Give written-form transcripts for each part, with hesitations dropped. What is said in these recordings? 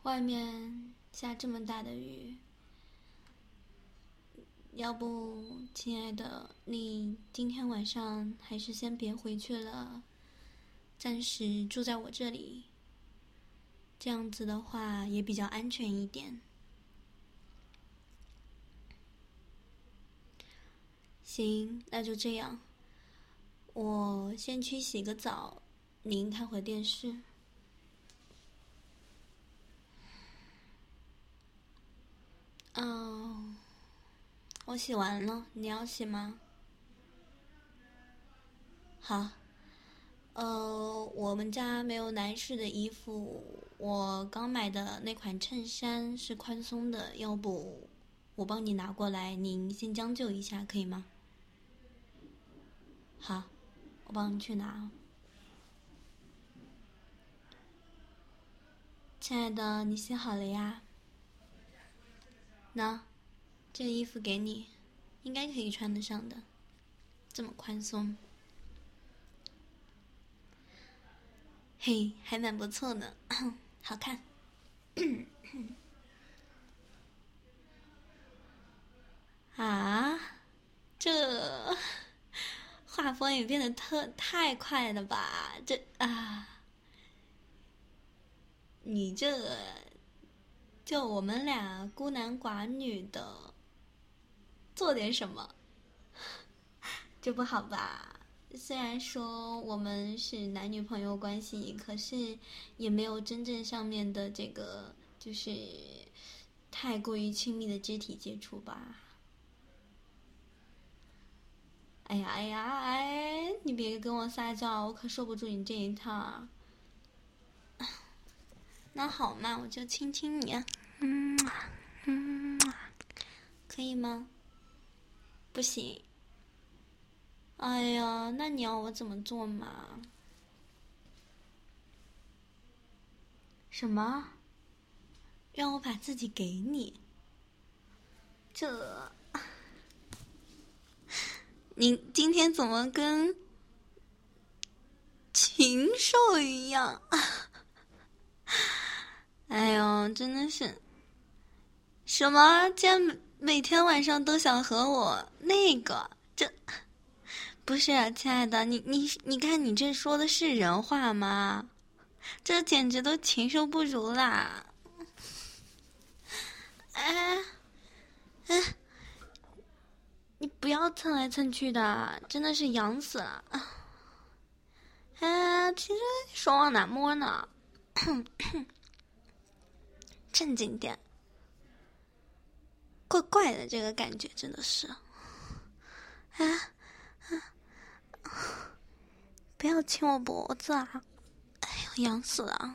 外面下这么大的雨，要不，亲爱的，你今天晚上还是先别回去了，暂时住在我这里，这样子的话也比较安全一点。行，那就这样，我先去洗个澡，您看会电视。我洗完了，你要洗吗？好。我们家没有男士的衣服，我刚买的那款衬衫是宽松的，要不我帮你拿过来，您先将就一下，可以吗？好，我帮你去拿。亲爱的，你洗好了呀？那，这个衣服给你，应该可以穿得上的，这么宽松。嘿，还蛮不错的，好看。啊，这画风也变得太快了吧？你这就我们俩孤男寡女的，做点什么，这不好吧？虽然说我们是男女朋友关系，可是也没有真正上面的这个，就是太过于亲密的肢体接触吧。哎呀哎呀哎，你别跟我撒娇，我可受不住你这一套。那好嘛，我就亲亲你，可以吗？不行。哎呀，那你要我怎么做嘛？什么？让我把自己给你？这，你今天怎么跟禽兽一样？哎呦，真的是什么？竟然每天晚上都想和我那个？这不是啊，亲爱的，你看你这说的是人话吗？这简直都禽兽不如啦！哎哎，你不要蹭来蹭去的，真的是痒死了。哎，其实手往哪摸呢？正经点，怪怪的这个感觉真的是。哎，不要亲我脖子啊！哎呦，痒死了。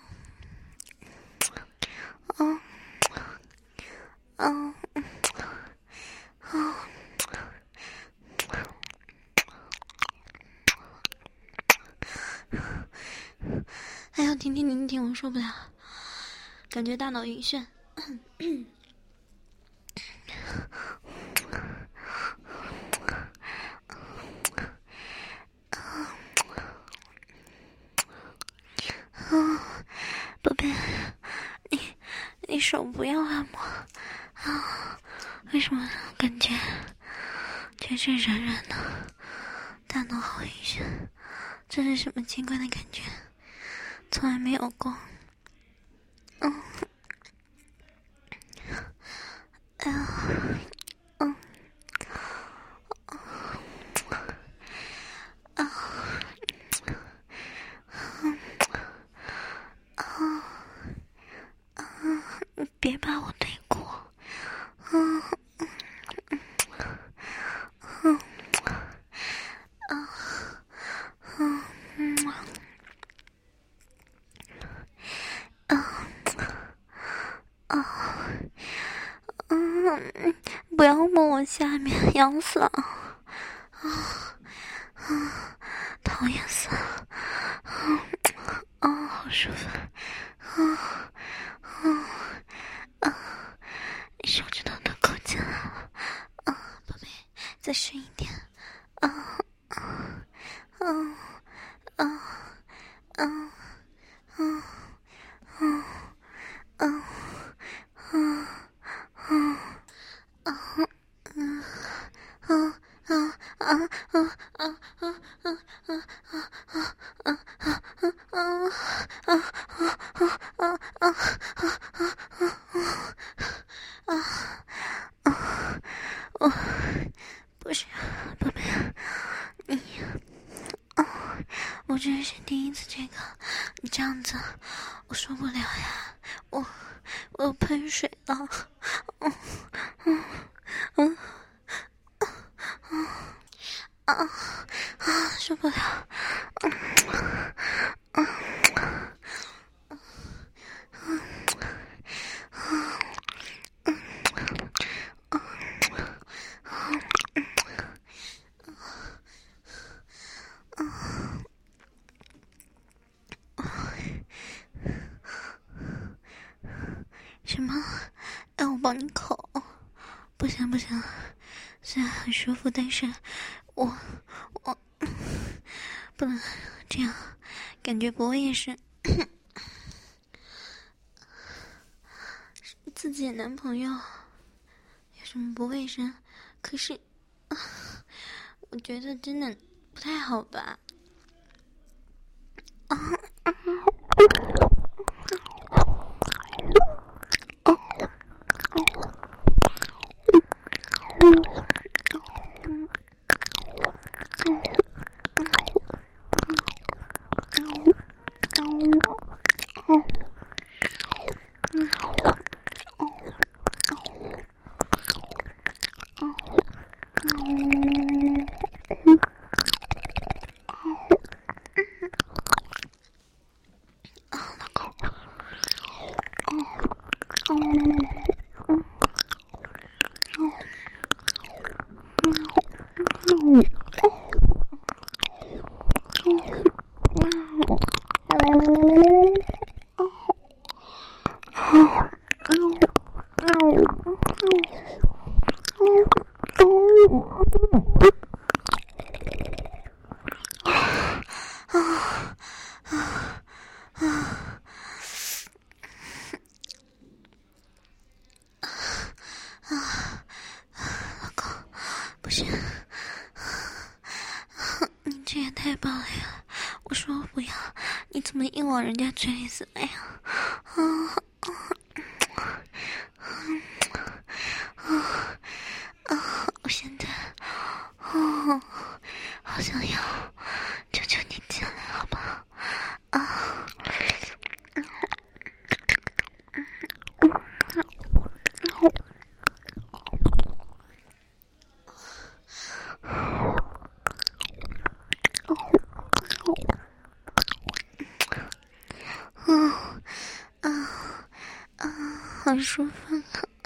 嗯嗯嗯。哎呀，停，我受不了，感觉大脑晕眩。宝贝，你手不要按摩啊？为什么感觉全身软软的，大脑好晕眩？这是什么奇怪的感觉？从来没有过。哎呀，别把我推过。不要摸我下面，痒死了！讨厌死了！好舒服！手指头都勾起来了！宝贝，再深一点！ 不是，宝贝，我这是第一次这个，你这样子，我受不了呀，我要喷水了，受不了，什么？让我帮你口？不行不行，虽然很舒服，但是我不能这样，感觉不卫生。自己的男朋友有什么不卫生？可是，我觉得真的不太好吧。不是，你这也太棒了呀！我说我不要，你怎么硬往人家嘴里塞呀？我现在好想要，求求你进来好不好？好舒服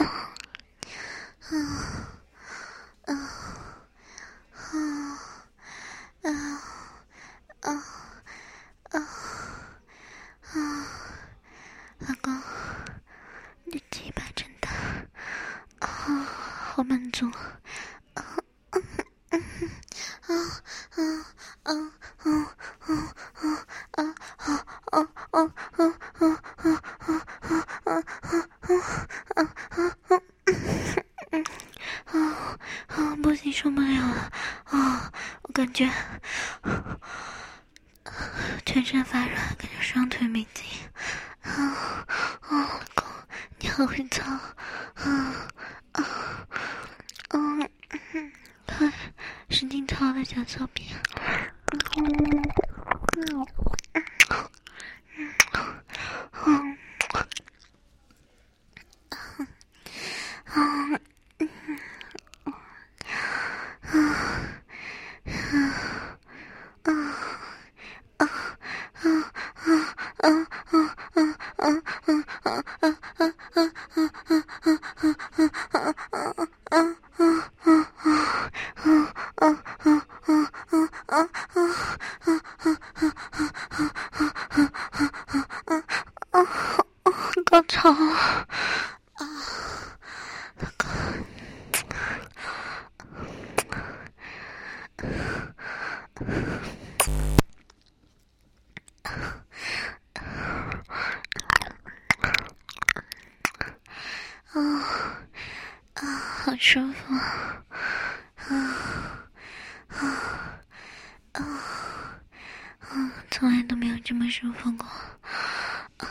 老公，你的鸡巴真大好满足不行，受不了了我感觉全身发软，感觉双腿没劲老公，你好会操快使劲操了小草皮高潮好舒服从来都没有这么舒服过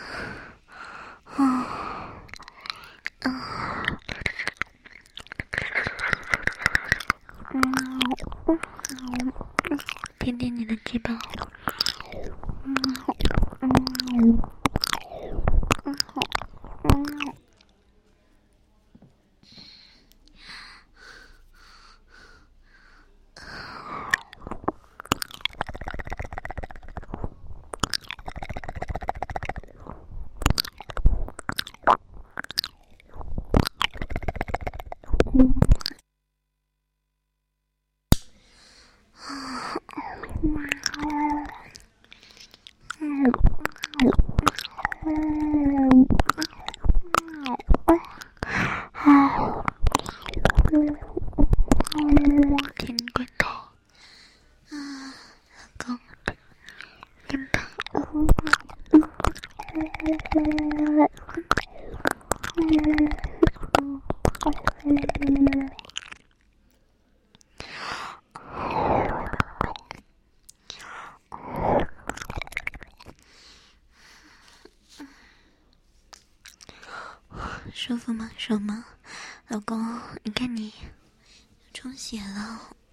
舒服吗？爽吗？老公，你看你充血了，